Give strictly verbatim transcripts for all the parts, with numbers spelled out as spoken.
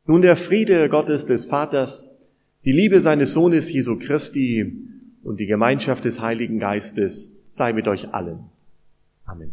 Nun der Friede Gottes des Vaters, die Liebe seines Sohnes Jesu Christi und die Gemeinschaft des Heiligen Geistes sei mit euch allen. Amen.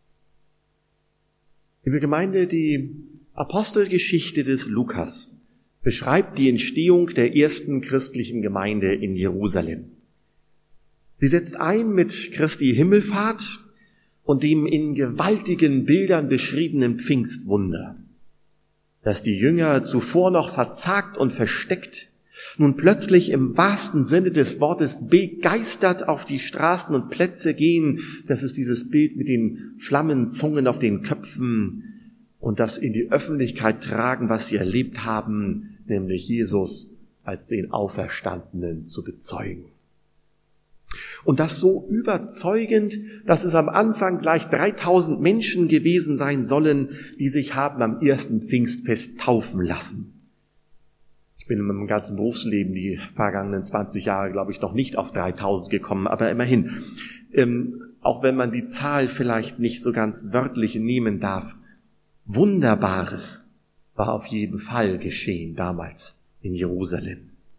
Liebe Gemeinde, die Apostelgeschichte des Lukas beschreibt die Entstehung der ersten christlichen Gemeinde in Jerusalem. Sie setzt ein mit Christi Himmelfahrt und dem in gewaltigen Bildern beschriebenen Pfingstwunder, dass die Jünger zuvor noch verzagt und versteckt, nun plötzlich im wahrsten Sinne des Wortes begeistert auf die Straßen und Plätze gehen. Das ist dieses Bild mit den Flammenzungen auf den Köpfen und das in die Öffentlichkeit tragen, was sie erlebt haben, nämlich Jesus als den Auferstandenen zu bezeugen. Und das so überzeugend, dass es am Anfang gleich dreitausend Menschen gewesen sein sollen, die sich haben am ersten Pfingstfest taufen lassen. Ich bin in meinem ganzen Berufsleben die vergangenen zwanzig Jahre, glaube ich, noch nicht auf dreitausend gekommen, aber immerhin. Ähm, auch wenn man die Zahl vielleicht nicht so ganz wörtlich nehmen darf, Wunderbares war auf jeden Fall geschehen damals in Jerusalem.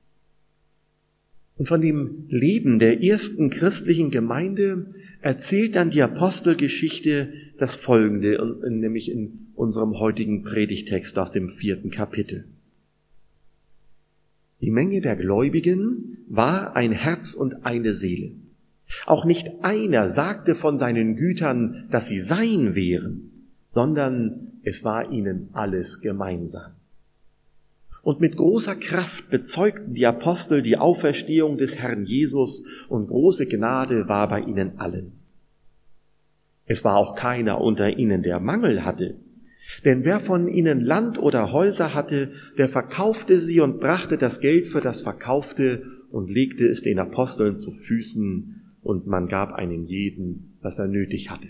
Und von dem Leben der ersten christlichen Gemeinde erzählt dann die Apostelgeschichte das Folgende, nämlich in unserem heutigen Predigtext aus dem vierten Kapitel. Die Menge der Gläubigen war ein Herz und eine Seele. Auch nicht einer sagte von seinen Gütern, dass sie sein wären, sondern es war ihnen alles gemeinsam. Und mit großer Kraft bezeugten die Apostel die Auferstehung des Herrn Jesus und große Gnade war bei ihnen allen. Es war auch keiner unter ihnen, der Mangel hatte. Denn wer von ihnen Land oder Häuser hatte, der verkaufte sie und brachte das Geld für das Verkaufte und legte es den Aposteln zu Füßen und man gab einem jeden, was er nötig hatte.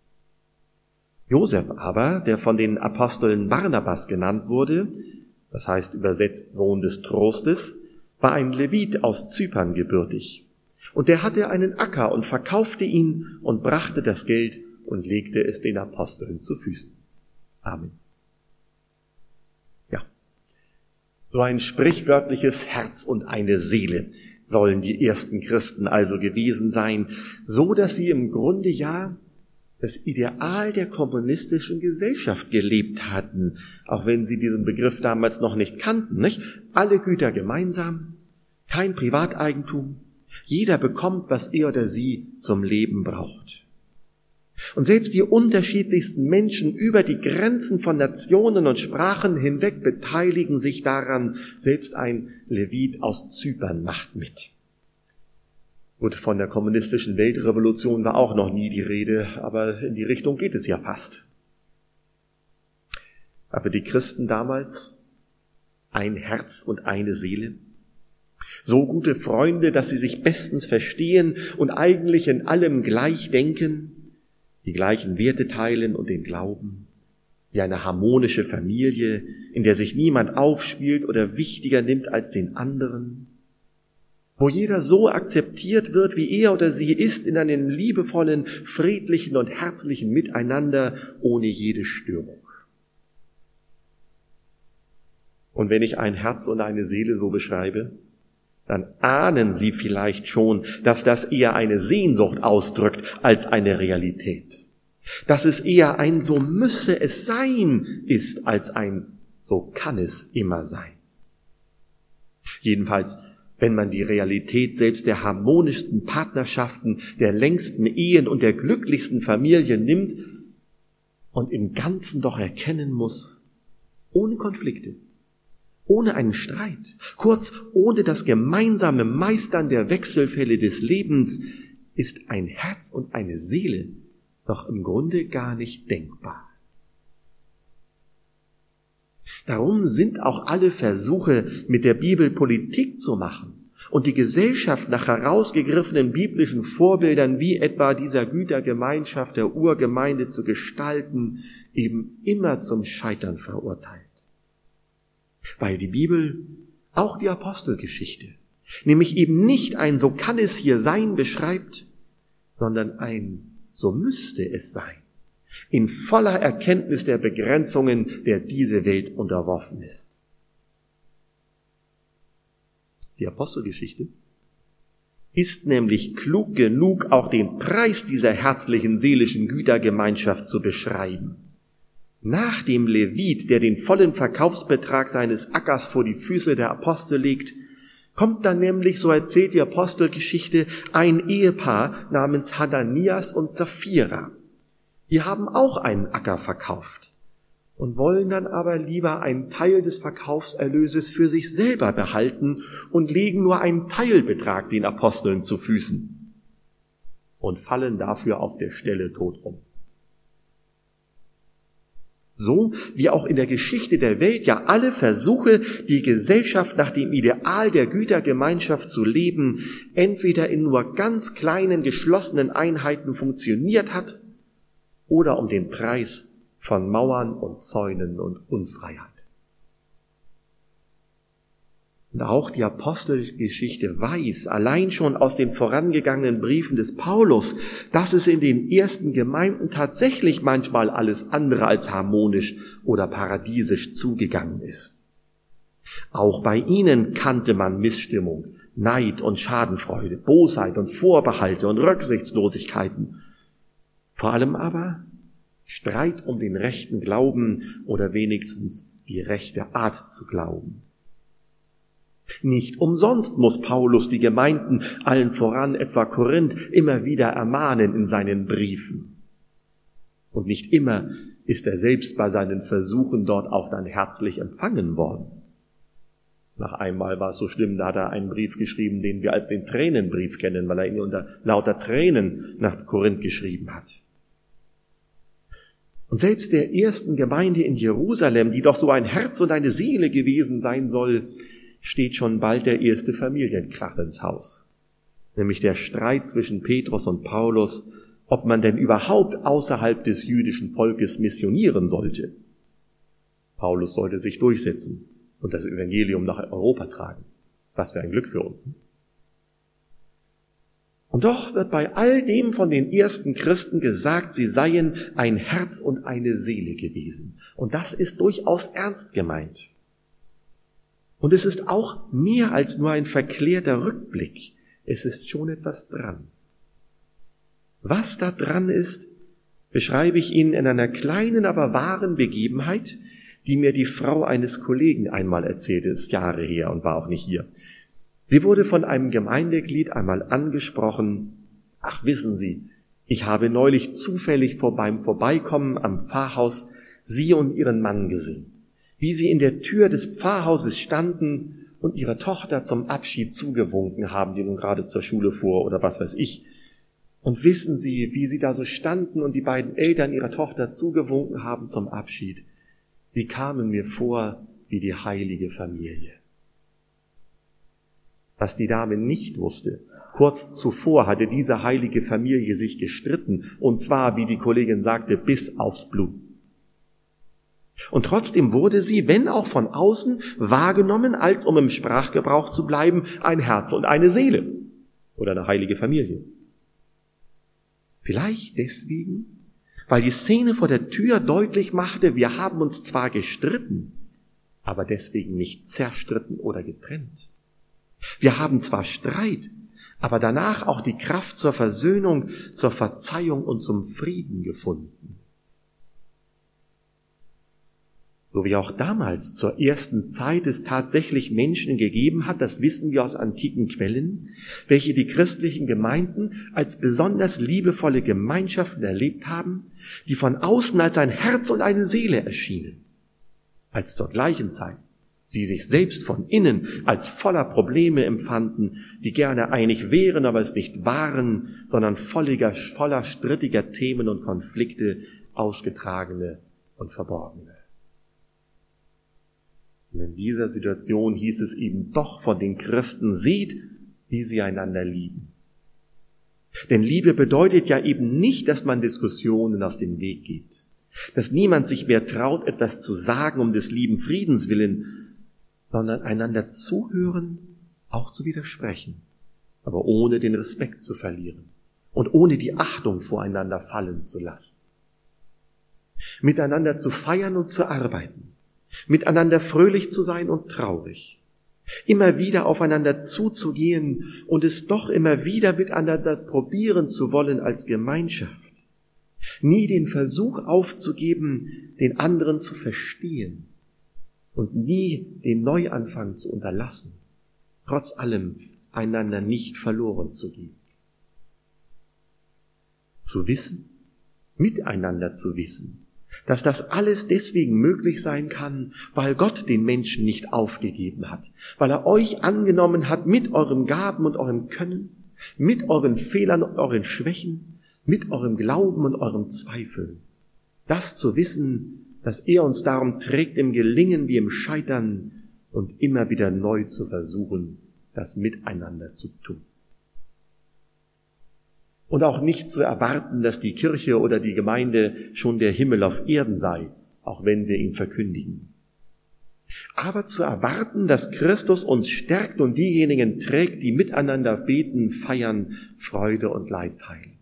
Josef aber, der von den Aposteln Barnabas genannt wurde, das heißt übersetzt Sohn des Trostes, war ein Levit aus Zypern gebürtig. Und der hatte einen Acker und verkaufte ihn und brachte das Geld und legte es den Aposteln zu Füßen. Amen. Ja, so ein sprichwörtliches Herz und eine Seele sollen die ersten Christen also gewesen sein, so dass sie im Grunde ja das Ideal der kommunistischen Gesellschaft gelebt hatten, auch wenn sie diesen Begriff damals noch nicht kannten, nicht? Alle Güter gemeinsam, kein Privateigentum, jeder bekommt, was er oder sie zum Leben braucht. Und selbst die unterschiedlichsten Menschen über die Grenzen von Nationen und Sprachen hinweg beteiligen sich daran, selbst ein Levit aus Zypern macht mit. Gut, von der kommunistischen Weltrevolution war auch noch nie die Rede, aber in die Richtung geht es ja fast. Aber die Christen damals, ein Herz und eine Seele, so gute Freunde, dass sie sich bestens verstehen und eigentlich in allem gleich denken, die gleichen Werte teilen und den Glauben, wie eine harmonische Familie, in der sich niemand aufspielt oder wichtiger nimmt als den anderen, wo jeder so akzeptiert wird, wie er oder sie ist, in einem liebevollen, friedlichen und herzlichen Miteinander, ohne jede Störung. Und wenn ich ein Herz und eine Seele so beschreibe, dann ahnen Sie vielleicht schon, dass das eher eine Sehnsucht ausdrückt als eine Realität. Dass es eher ein "so müsse es sein" ist, als ein "so kann es immer sein". Jedenfalls, wenn man die Realität selbst der harmonischsten Partnerschaften, der längsten Ehen und der glücklichsten Familien nimmt und im Ganzen doch erkennen muss, ohne Konflikte, ohne einen Streit, kurz ohne das gemeinsame Meistern der Wechselfälle des Lebens, ist ein Herz und eine Seele doch im Grunde gar nicht denkbar. Darum sind auch alle Versuche, mit der Bibel Politik zu machen und die Gesellschaft nach herausgegriffenen biblischen Vorbildern wie etwa dieser Gütergemeinschaft der Urgemeinde zu gestalten, eben immer zum Scheitern verurteilt. Weil die Bibel, auch die Apostelgeschichte, nämlich eben nicht ein "so kann es hier sein" beschreibt, sondern ein "so müsste es sein", in voller Erkenntnis der Begrenzungen, der diese Welt unterworfen ist. die Apostelgeschichte, ist nämlich klug genug, auch den Preis dieser herzlichen seelischen Gütergemeinschaft zu beschreiben. Nach dem Levit, der den vollen Verkaufsbetrag seines Ackers vor die Füße der Apostel legt, kommt dann nämlich, so erzählt die Apostelgeschichte, ein Ehepaar namens Hananias und Sapphira. Die haben auch einen Acker verkauft und wollen dann aber lieber einen Teil des Verkaufserlöses für sich selber behalten und legen nur einen Teilbetrag den Aposteln zu Füßen und fallen dafür auf der Stelle tot um. So wie auch in der Geschichte der Welt ja alle Versuche, die Gesellschaft nach dem Ideal der Gütergemeinschaft zu leben, entweder in nur ganz kleinen geschlossenen Einheiten funktioniert hat oder um den Preis von Mauern und Zäunen und Unfreiheit. Und auch die Apostelgeschichte weiß, allein schon aus den vorangegangenen Briefen des Paulus, dass es in den ersten Gemeinden tatsächlich manchmal alles andere als harmonisch oder paradiesisch zugegangen ist. Auch bei ihnen kannte man Missstimmung, Neid und Schadenfreude, Bosheit und Vorbehalte und Rücksichtslosigkeiten. Vor allem aber Streit um den rechten Glauben oder wenigstens die rechte Art zu glauben. Nicht umsonst muss Paulus die Gemeinden, allen voran etwa Korinth, immer wieder ermahnen in seinen Briefen. Und nicht immer ist er selbst bei seinen Versuchen dort auch dann herzlich empfangen worden. Nach einmal war es so schlimm, da hat er einen Brief geschrieben, den wir als den Tränenbrief kennen, weil er ihn unter lauter Tränen nach Korinth geschrieben hat. Und selbst der ersten Gemeinde in Jerusalem, die doch so ein Herz und eine Seele gewesen sein soll, steht schon bald der erste Familienkrach ins Haus. Nämlich der Streit zwischen Petrus und Paulus, ob man denn überhaupt außerhalb des jüdischen Volkes missionieren sollte. Paulus sollte sich durchsetzen und das Evangelium nach Europa tragen. Was für ein Glück für uns. Und doch wird bei all dem von den ersten Christen gesagt, sie seien ein Herz und eine Seele gewesen. Und das ist durchaus ernst gemeint. Und es ist auch mehr als nur ein verklärter Rückblick. Es ist schon etwas dran. Was da dran ist, beschreibe ich Ihnen in einer kleinen, aber wahren Begebenheit, die mir die Frau eines Kollegen einmal erzählte, ist Jahre her und war auch nicht hier. Sie wurde von einem Gemeindeglied einmal angesprochen, ach wissen Sie, ich habe neulich zufällig vor beim Vorbeikommen am Pfarrhaus Sie und Ihren Mann gesehen, wie Sie in der Tür des Pfarrhauses standen und Ihrer Tochter zum Abschied zugewunken haben, die nun gerade zur Schule fuhr oder was weiß ich. Und wissen Sie, wie Sie da so standen und die beiden Eltern Ihrer Tochter zugewunken haben zum Abschied? Sie kamen mir vor wie die heilige Familie. Was die Dame nicht wusste, kurz zuvor hatte diese heilige Familie sich gestritten, und zwar, wie die Kollegin sagte, bis aufs Blut. Und trotzdem wurde sie, wenn auch von außen, wahrgenommen, als, um im Sprachgebrauch zu bleiben, ein Herz und eine Seele oder eine heilige Familie. Vielleicht deswegen, weil die Szene vor der Tür deutlich machte, wir haben uns zwar gestritten, aber deswegen nicht zerstritten oder getrennt. Wir haben zwar Streit, aber danach auch die Kraft zur Versöhnung, zur Verzeihung und zum Frieden gefunden. So wie auch damals zur ersten Zeit es tatsächlich Menschen gegeben hat, das wissen wir aus antiken Quellen, welche die christlichen Gemeinden als besonders liebevolle Gemeinschaften erlebt haben, die von außen als ein Herz und eine Seele erschienen, als zur gleichen Zeit sie sich selbst von innen als voller Probleme empfanden, die gerne einig wären, aber es nicht waren, sondern volliger, voller strittiger Themen und Konflikte, ausgetragene und verborgene. Und in dieser Situation hieß es eben doch von den Christen, seht, wie sie einander lieben. Denn Liebe bedeutet ja eben nicht, dass man Diskussionen aus dem Weg geht, dass niemand sich mehr traut, etwas zu sagen um des lieben Friedens willen, sondern einander zuhören, auch zu widersprechen, aber ohne den Respekt zu verlieren und ohne die Achtung voreinander fallen zu lassen. Miteinander zu feiern und zu arbeiten, miteinander fröhlich zu sein und traurig, immer wieder aufeinander zuzugehen und es doch immer wieder miteinander probieren zu wollen als Gemeinschaft. Nie den Versuch aufzugeben, den anderen zu verstehen und nie den Neuanfang zu unterlassen, trotz allem einander nicht verloren zu gehen. Zu wissen, miteinander zu wissen, dass das alles deswegen möglich sein kann, weil Gott den Menschen nicht aufgegeben hat, weil er euch angenommen hat mit euren Gaben und eurem Können, mit euren Fehlern und euren Schwächen, mit eurem Glauben und eurem Zweifeln. Das zu wissen, dass er uns darum trägt, im Gelingen wie im Scheitern und immer wieder neu zu versuchen, das miteinander zu tun. Und auch nicht zu erwarten, dass die Kirche oder die Gemeinde schon der Himmel auf Erden sei, auch wenn wir ihn verkündigen. Aber zu erwarten, dass Christus uns stärkt und diejenigen trägt, die miteinander beten, feiern, Freude und Leid teilen.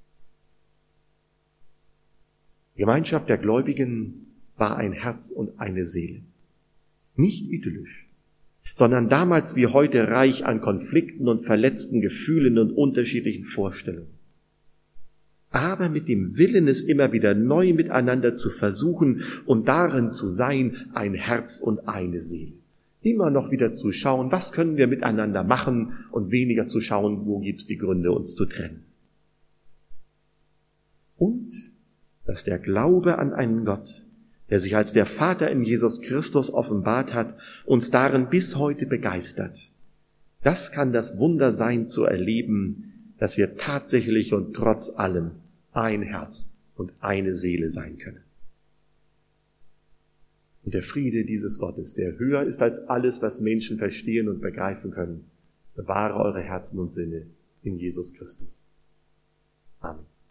Die Gemeinschaft der Gläubigen war ein Herz und eine Seele. Nicht idyllisch, sondern damals wie heute reich an Konflikten und verletzten Gefühlen und unterschiedlichen Vorstellungen. Aber mit dem Willen, es immer wieder neu miteinander zu versuchen und darin zu sein, ein Herz und eine Seele. Immer noch wieder zu schauen, was können wir miteinander machen und weniger zu schauen, wo gibt's die Gründe, uns zu trennen. Und dass der Glaube an einen Gott, der sich als der Vater in Jesus Christus offenbart hat, uns darin bis heute begeistert. Das kann das Wunder sein, zu erleben, dass wir tatsächlich und trotz allem ein Herz und eine Seele sein können. Und der Friede dieses Gottes, der höher ist als alles, was Menschen verstehen und begreifen können, bewahre eure Herzen und Sinne in Jesus Christus. Amen.